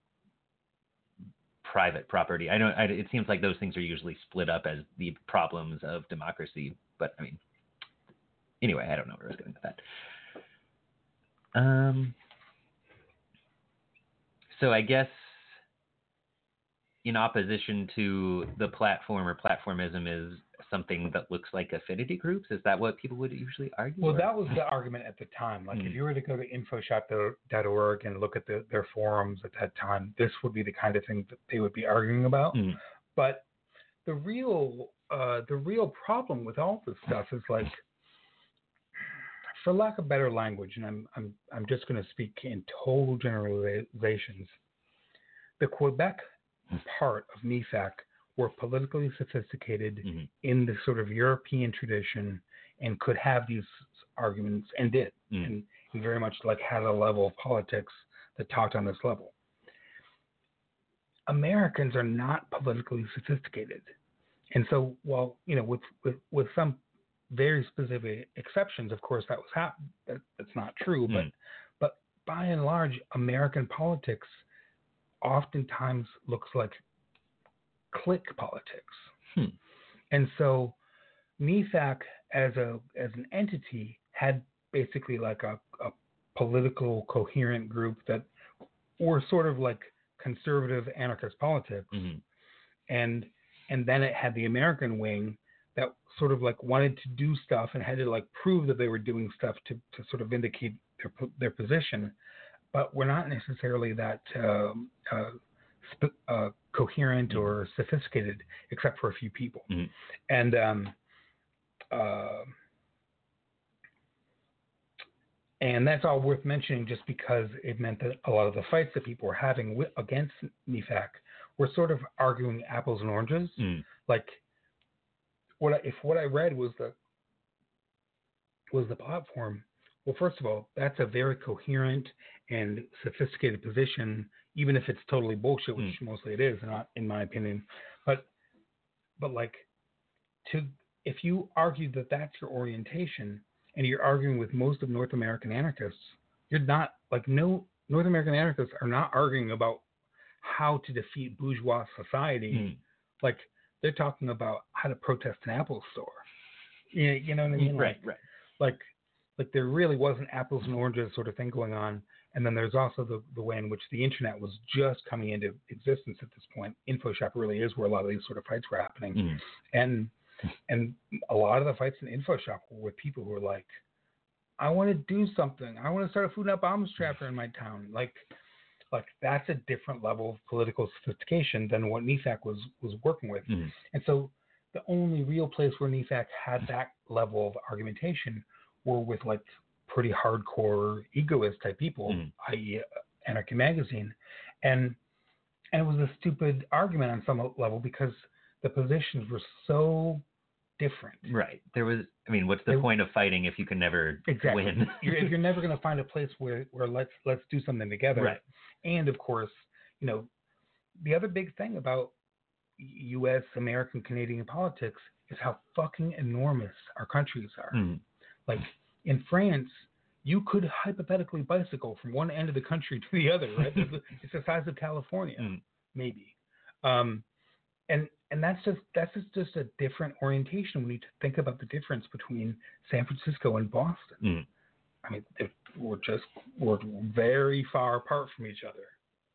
private property. I don't. I, it seems like those things are usually split up as the problems of democracy. But I mean, anyway, I don't know where I was going with that. Um. So I guess in opposition to the platform or platformism is something that looks like affinity groups. Is that what people would usually argue? Well, or? that was the argument at the time. Like, mm. if you were to go to infoshop dot org and look at the, their forums at that time, this would be the kind of thing that they would be arguing about. Mm. But the real, uh, the real problem with all this stuff is, like, for lack of better language, and I'm I'm I'm just going to speak in total generalizations, the Quebec part of N I F A C were politically sophisticated mm-hmm. in the sort of European tradition and could have these arguments and did, mm. and, and very much like had a level of politics that talked on this level. Americans are not politically sophisticated, and so while you know with with, with some very specific exceptions, of course, that was hap- that, that's not true, mm. but but by and large, American politics oftentimes looks like clique politics. Hmm. And so N I F A C as a as an entity had basically like a, a political coherent group that were sort of like conservative anarchist politics. Mm-hmm. And and then it had the American wing that sort of like wanted to do stuff and had to like prove that they were doing stuff to, to sort of indicate their their position, but we're not necessarily that uh, uh, sp- uh, coherent mm-hmm. or sophisticated, except for a few people. Mm-hmm. And um, uh, and that's all worth mentioning, just because it meant that a lot of the fights that people were having w- against N I F A C were sort of arguing apples and oranges, mm. like. What I, if what I read was the was the platform, well, first of all, that's a very coherent and sophisticated position, even if it's totally bullshit, which mm. mostly it is, not in my opinion. But but like to if you argue that that's your orientation and you're arguing with most of North American anarchists, you're not like no North American anarchists are not arguing about how to defeat bourgeois society, mm. like. They're talking about how to protest an Apple store. You, you know what I mean? Right, like, right. Like, like there really was an apples and oranges sort of thing going on. And then there's also the, the way in which the internet was just coming into existence at this point. InfoShop really is where a lot of these sort of fights were happening. Mm. And and a lot of the fights in InfoShop were with people who were like, I want to do something. I want to start a food not bombs chapter in my town. Like, Like that's a different level of political sophistication than what N I F A C was was working with. Mm-hmm. And so the only real place where N I F A C had that level of argumentation were with like pretty hardcore egoist type people, mm-hmm. that is. Anarchy Magazine. And and it was a stupid argument on some level because the positions were so different. Right. There was, I mean, what's the there, point of fighting if you can never exactly. win? you're, if you're never going to find a place where, where let's let's do something together. Right. And of course, you know, the other big thing about U S, American, Canadian politics is how fucking enormous our countries are. Mm. Like in France, you could hypothetically bicycle from one end of the country to the other, right? It's the- it's the size of California, Mm. maybe. Um, and and that's just that's just, just a different orientation. We need to think about the difference between San Francisco and Boston. Mm. I mean, if we're just we're very far apart from each other.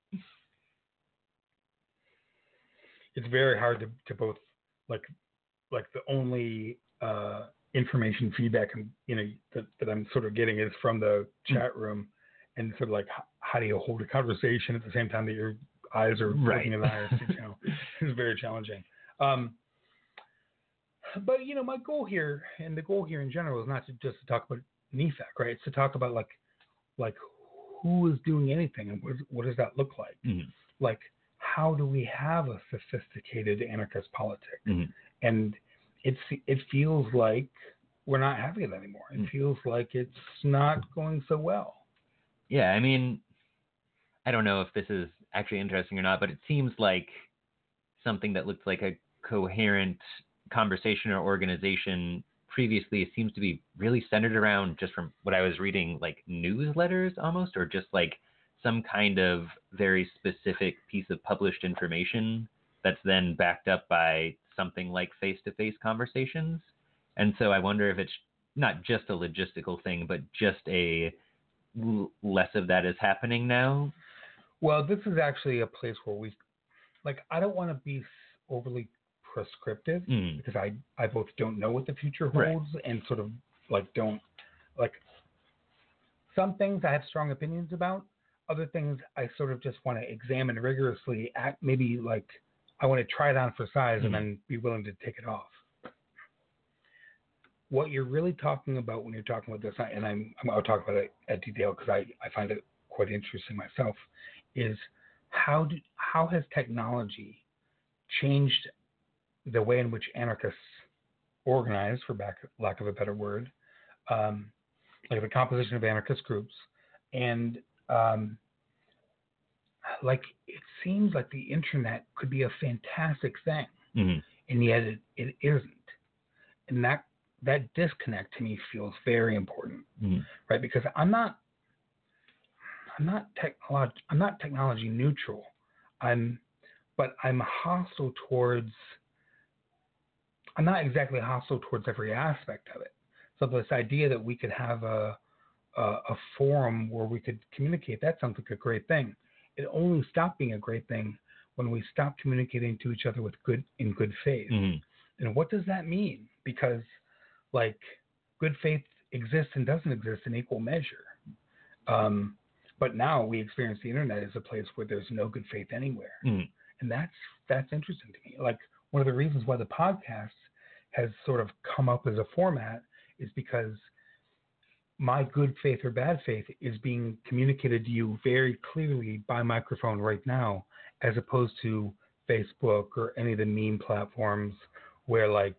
It's very hard to, to both like like the only uh, information feedback I'm, you know that, that I'm sort of getting is from the chat room, and sort of like h- how do you hold a conversation at the same time that your eyes are Right. looking at the I R C channel? It's very challenging. Um, but you know, my goal here and the goal here in general is not to just to talk about N E F A C, right? It's to talk about like like who is doing anything and what, what does that look like? Mm. Like how do we have a sophisticated anarchist politic? Mm. And it's it feels like we're not having it anymore. It Mm. feels like it's not going so well. Yeah, I mean, I don't know if this is actually interesting or not, but it seems like something that looked like a coherent conversation or organization previously seems to be really centered around, just from what I was reading, like newsletters almost, or just like some kind of very specific piece of published information that's then backed up by something like face-to-face conversations. And so I wonder if it's not just a logistical thing, but just a l- less of that is happening now. Well, this is actually a place where we, like, I don't want to be overly prescriptive Mm. because I, I both don't know what the future Right. holds and sort of like don't, like, some things I have strong opinions about. Other things I sort of just want to examine rigorously at maybe like I want to try it on for size Mhm. and then be willing to take it off. What you're really talking about when you're talking about this, and I'm, I'll talk about it at detail because I, I find it quite interesting myself, is how do, how has technology changed the way in which anarchists organize, for back, lack of a better word, um, like the composition of anarchist groups, and um, like it seems like the internet could be a fantastic thing, Mhm. and yet it, it isn't, and that that disconnect to me feels very important, Mhm. right? Because I'm not I'm not technology I'm not technology neutral. I'm but I'm hostile towards I'm not exactly hostile towards every aspect of it. So this idea that we could have a a, a forum where we could communicate, that sounds like a great thing. It only stopped being a great thing when we stopped communicating to each other with good in good faith. Mhm. And what does that mean? Because like good faith exists and doesn't exist in equal measure. Um, but now we experience the internet as a place where there's no good faith anywhere. Mhm. And that's that's interesting to me. Like one of the reasons why the podcast has sort of come up as a format is because my good faith or bad faith is being communicated to you very clearly by microphone right now, as opposed to Facebook or any of the meme platforms where like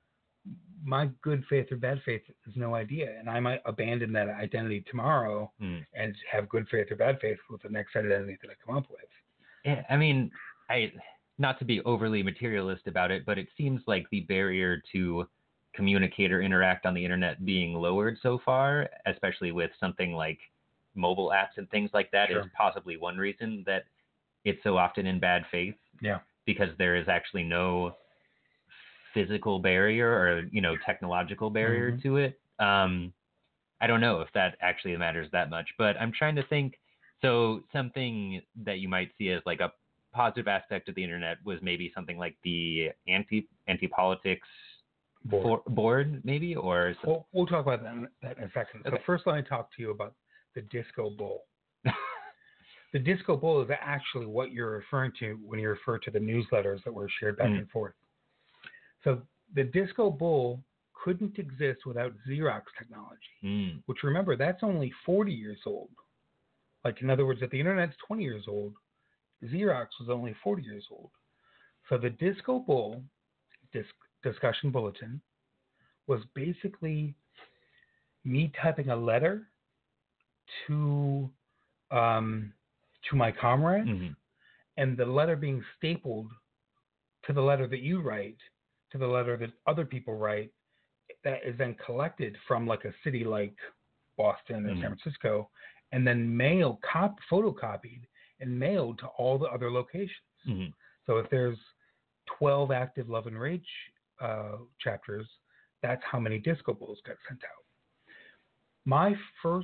my good faith or bad faith is no idea, and I might abandon that identity tomorrow Mhm. and have good faith or bad faith with the next identity that I come up with. Yeah, I mean, I not to be overly materialist about it, but it seems like the barrier to communicate or interact on the internet being lowered so far, especially with something like mobile apps and things like that, Sure. is possibly one reason that it's so often in bad faith, Yeah. because there is actually no physical barrier or, you know, technological barrier Mhm. to it. Um, I don't know if that actually matters that much, but I'm trying to think. So something that you might see as like a positive aspect of the internet was maybe something like the anti anti politics Board. board, maybe, or some- Well, we'll talk about that in, that in a second. So Okay. first, let me talk to you about the Disco Bowl. The Disco Bowl is actually what you're referring to when you refer to the newsletters that were shared back Mm. and forth. So the Disco Bowl couldn't exist without Xerox technology, Mm. which, remember, that's only forty years old. Like, in other words, if the internet's twenty years old, Xerox was only forty years old. So the Disco Bowl disc, discussion bulletin was basically me typing a letter to um, to my comrades, Mhm. and the letter being stapled to the letter that you write, to the letter that other people write, that is then collected from like a city like Boston or Mhm. San Francisco, and then mail cop photocopied and mailed to all the other locations. Mhm. So if there's twelve active Love and Rage uh, chapters, that's how many disco balls got sent out. My first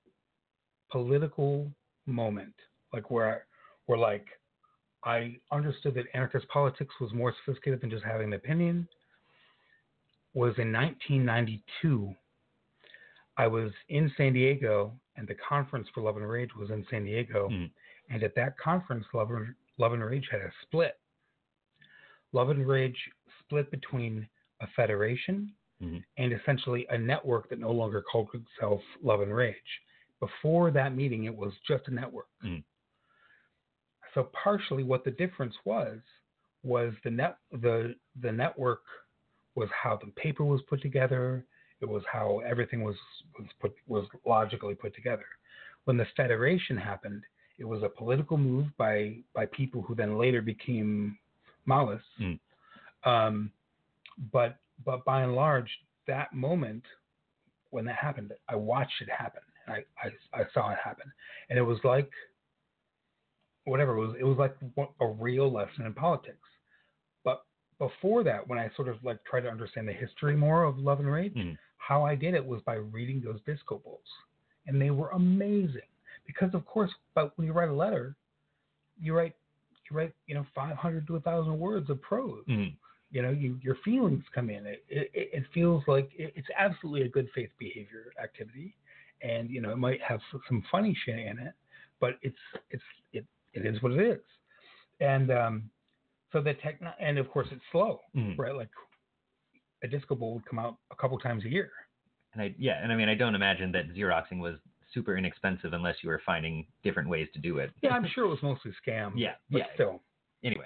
political moment, like where I, where like I understood that anarchist politics was more sophisticated than just having an opinion, was in nineteen ninety-two. I was in San Diego, and the conference for Love and Rage was in San Diego. Mhm. And at that conference, Love and, Love and Rage had a split. Love and Rage split between a federation Mhm. and essentially a network that no longer called itself Love and Rage. Before that meeting, it was just a network. Mhm. So partially what the difference was, was the net the the network was how the paper was put together. It was how everything was was put was logically put together. When the federation happened, it was a political move by by people who then later became Maoists. Mm. Um, but but by and large, that moment when that happened, I watched it happen. I, I I saw it happen, and it was like whatever it was. It was like a real lesson in politics. But before that, when I sort of like tried to understand the history more of Love and Rage, Mhm. how I did it was by reading those disco balls, and they were amazing. Because of course, but when you write a letter, you write you write you know five hundred to a thousand words of prose. Mhm. You know, you, your feelings come in. It, it, it feels like it, it's absolutely a good faith behavior activity, and you know it might have some funny shit in it, but it's it's it it is what it is. And um, so the techno, and of course it's slow, Mhm. right? Like a disco ball would come out a couple times a year. And I yeah, and I mean I don't imagine that Xeroxing was super inexpensive unless you were finding different ways to do it. Yeah, I'm sure it was mostly scam. Yeah, but yeah. still. Anyway.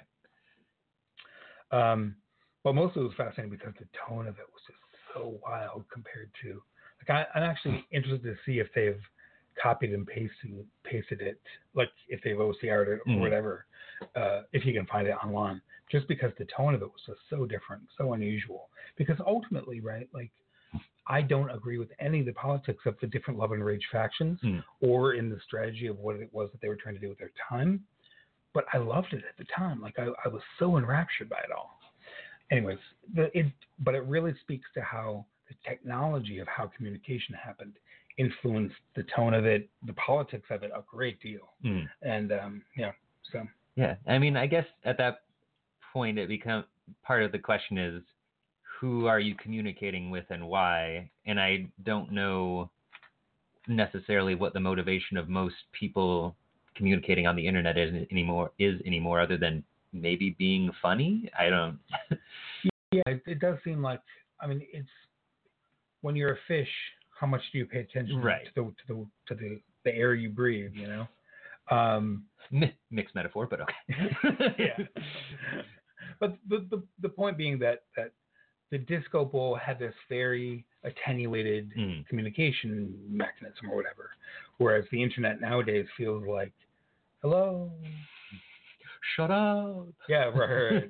Um, but mostly it was fascinating because the tone of it was just so wild compared to like I, I'm actually interested to see if they've copied and pasted pasted it, like if they've O C R'd it or Mhm. whatever, uh, if you can find it online. Just because the tone of it was just so different, so unusual. Because ultimately, right, like I don't agree with any of the politics of the different Love and Rage factions Mhm. or in the strategy of what it was that they were trying to do with their time. But I loved it at the time. Like I, I was so enraptured by it all. Anyways, the, it but it really speaks to how the technology of how communication happened influenced the tone of it, the politics of it a great deal. Mhm. And um, yeah, so Yeah, I mean, I guess at that point it becomes part of the question is who are you communicating with and why? And I don't know necessarily what the motivation of most people communicating on the internet is anymore is anymore, other than maybe being funny. I don't. yeah, it, it does seem like I mean it's when you're a fish, how much do you pay attention Right. to the to the to the, the air you breathe? You know. Um, Mixed metaphor, but okay. yeah. But the, the the point being that that the disco ball had this very attenuated Mm. communication mechanism or whatever, whereas the internet nowadays feels like, hello. Shut up. Yeah, right.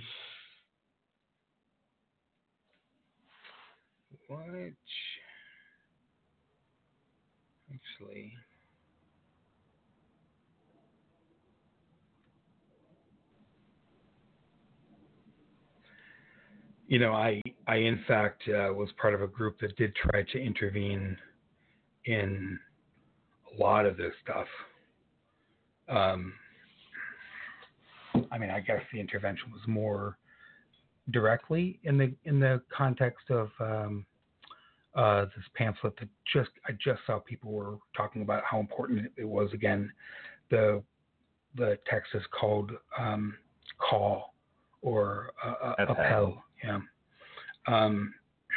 Which actually. You know, I, I in fact uh, was part of a group that did try to intervene in a lot of this stuff. Um, I mean, I guess the intervention was more directly in the in the context of um, uh, this pamphlet that just I just saw people were talking about how important it was. Again, the the text is called um, "Call" or uh, Appel. "Appel." Yeah. Um,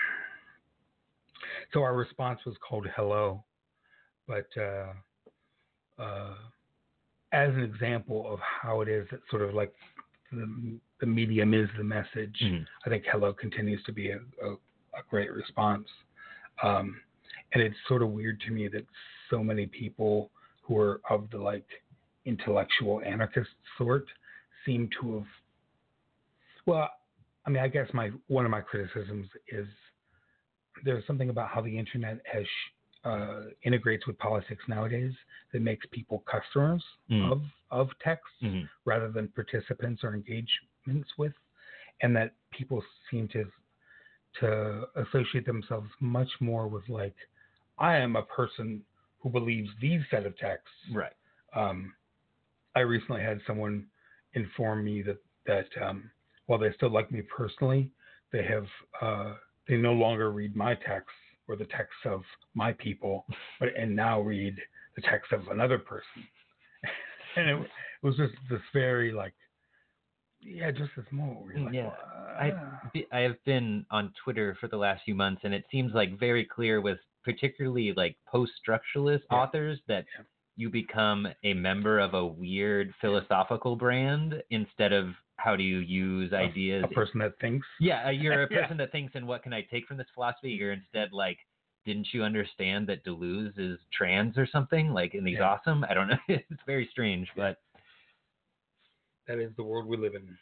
so our response was called "Hello," but uh, uh, as an example of how it is that sort of like the, the medium is the message, Mhm. I think "Hello" continues to be a, a, a great response. Um, and it's sort of weird to me that so many people who are of the like intellectual anarchist sort seem to have, well, I mean, I guess my one of my criticisms is there's something about how the internet has uh, integrates with politics nowadays that makes people customers Mm. of of text Mhm. rather than participants or engagements with, and that people seem to to associate themselves much more with like, I am a person who believes these set of texts. Right. Um, I recently had someone inform me that that um, while they still like me personally, they have uh, they no longer read my texts or the texts of my people, but and now read the text of another person. And it, it was just this very like, yeah, just this moment where you're like, Yeah, "Wow." I be- I have been on Twitter for the last few months, and it seems like very clear with particularly like post-structuralist Yeah. authors that Yeah. you become a member of a weird philosophical brand instead of how do you use A- ideas. a person that thinks. Yeah, uh, you're a Yeah. person that thinks, and what can I take from this philosophy? You're instead like, didn't you understand that Deleuze is trans or something? Like, and he's Yeah. awesome. I don't know. It's very strange, but That is the world we live in.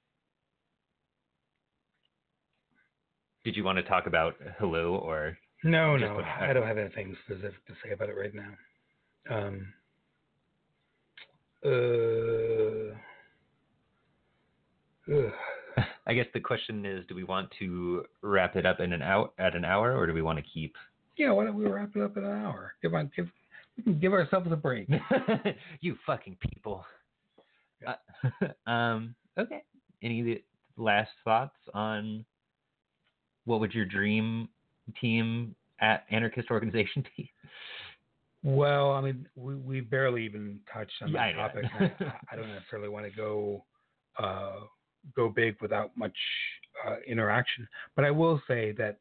did you want to talk about Hello or? No, Just no, what- I don't have anything specific to say about it right now. Um, uh, ugh. I guess the question is, do we want to wrap it up in an hour at an hour, or do we want to keep? Yeah, why don't we wrap it up in an hour? Give on, give, we can give ourselves a break. You fucking people. Uh, um. Okay. Any last thoughts on what would your dream team at anarchist organization be? Well, I mean, we, we barely even touched on Yeah, that I know. topic. and I, I don't necessarily want to go uh, go big without much uh, interaction, but I will say that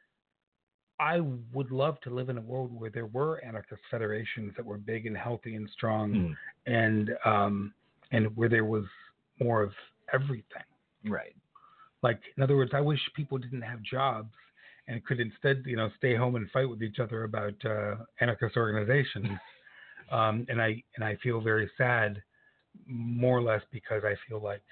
I would love to live in a world where there were anarchist federations that were big and healthy and strong, Mm, and um, and where there was more of everything. right. Like, in other words, I wish people didn't have jobs and could instead, you know, stay home and fight with each other about uh, anarchist organizations. um, and I and I feel very sad, more or less, because I feel like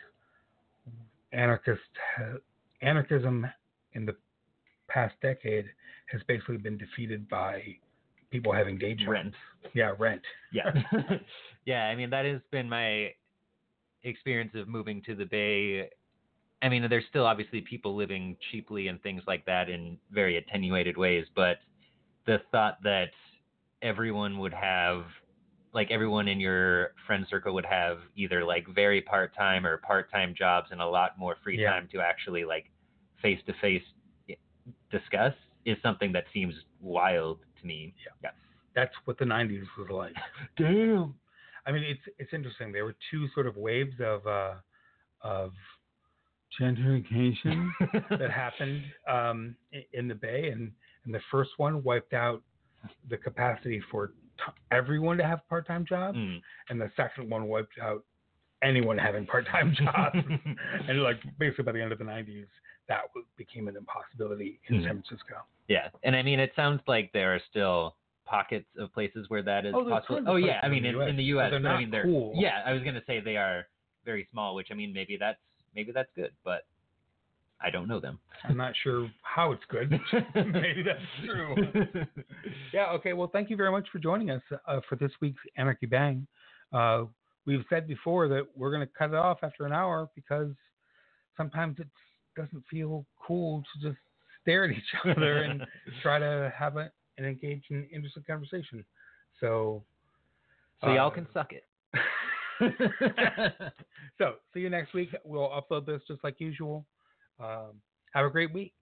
anarchist ha- anarchism in the past decade has basically been defeated by people having day jobs. Rent. Yeah, rent. Yeah. Yeah, I mean, that has been my experience of moving to the Bay. I mean, there's still obviously people living cheaply and things like that in very attenuated ways, but the thought that everyone would have, like everyone in your friend circle would have either like very part-time or part-time jobs and a lot more free Yeah. time to actually like face-to-face discuss is something that seems wild to me. Yeah. That's what the nineties was like. Damn. I mean, it's it's interesting. There were two sort of waves of uh, of gentrification that happened um, i- in the Bay, and, and the first one wiped out the capacity for t- everyone to have part-time jobs, Mm. and the second one wiped out anyone having part-time jobs. And like basically by the end of the nineties, that w- became an impossibility in Mhm. San Francisco. Yeah, and I mean, it sounds like there are still pockets of places where that is Oh, there's possible. tons of Oh yeah, places I in mean, the in, U S, in the U but S, they're but I not mean, they're cool. yeah. I was gonna say they are very small, which I mean, maybe that's maybe that's good, but I don't know them. I'm not sure how it's good. Maybe that's true. Yeah, okay. Well, thank you very much for joining us uh, for this week's Anarchy Bang. Uh, we've said before that we're going to cut it off after an hour because sometimes it doesn't feel cool to just stare at each other and try to have a, an engaged and interesting conversation. So, So y'all uh, can suck it. So, see you next week. We'll upload this just like usual. Um, have a great week.